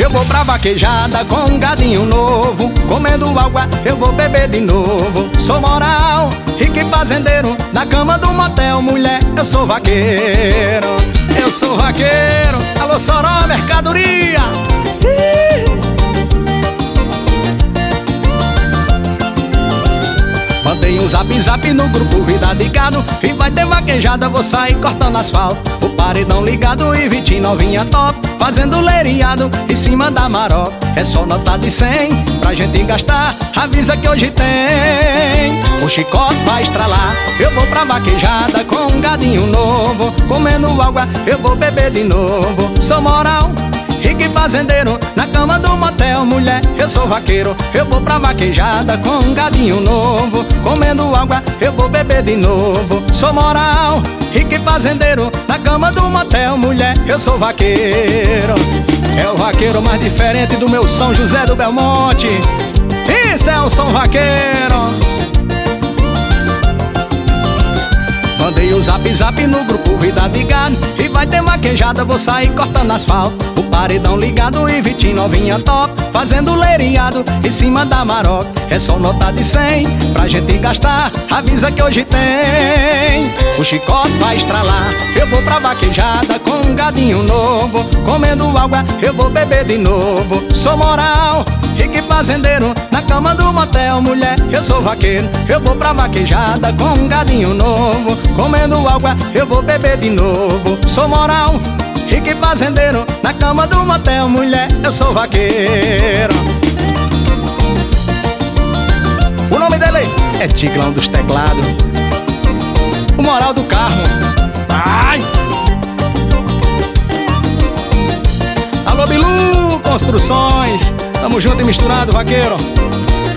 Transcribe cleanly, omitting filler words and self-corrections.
Eu vou pra vaquejada com um gadinho novo, comendo água, eu vou beber de novo. Sou moral, rico e fazendeiro, na cama do motel, mulher, eu sou vaqueiro. Eu sou vaqueiro, alô Soró, mercadoria. Mandei um zap no grupo Vida de Gado, e vai ter vaquejada, vou sair cortando asfalto. O paredão ligado e Vitinho novinha top, fazendo leiriado em cima da maroca. É só nota de 100 pra gente gastar, avisa que hoje tem. O chicote vai estralar, eu vou pra vaquejada com um gadinho novo, comendo água, eu vou beber de novo. Sou moral, rico e fazendeiro, na cama do motel, mulher, eu sou vaqueiro. Eu vou pra vaquejada com um gadinho novo, comendo água, eu vou beber de novo. Sou moral, rico e fazendeiro, na cama do motel, mulher, eu sou vaqueiro. É o vaqueiro mais diferente do meu São José do Belmonte. Isso é o som vaqueiro. Mandei o zap no grupo Vida de Gado, e vai ter vaquejada, vou sair cortando asfalto. O paredão ligado e Vitinho novinha top, fazendo leiriado em cima da maroca. É só nota de 100 pra gente gastar, avisa que hoje tem. O chicote vai estralar, eu vou pra vaquejada com um gadinho novo, comendo água, eu vou beber de novo. Sou moral, rico e fazendeiro, na cama do motel, mulher, eu sou vaqueiro. Eu vou pra vaquejada com um gadinho novo, comendo água, eu vou beber de novo. Sou moral, rico e fazendeiro, na cama do motel, mulher, eu sou vaqueiro. O nome dele é Tigrão dos Teclados, o moral do Carmo. Ai! Alô Bilu Construções, tamo junto e misturado, vaqueiro.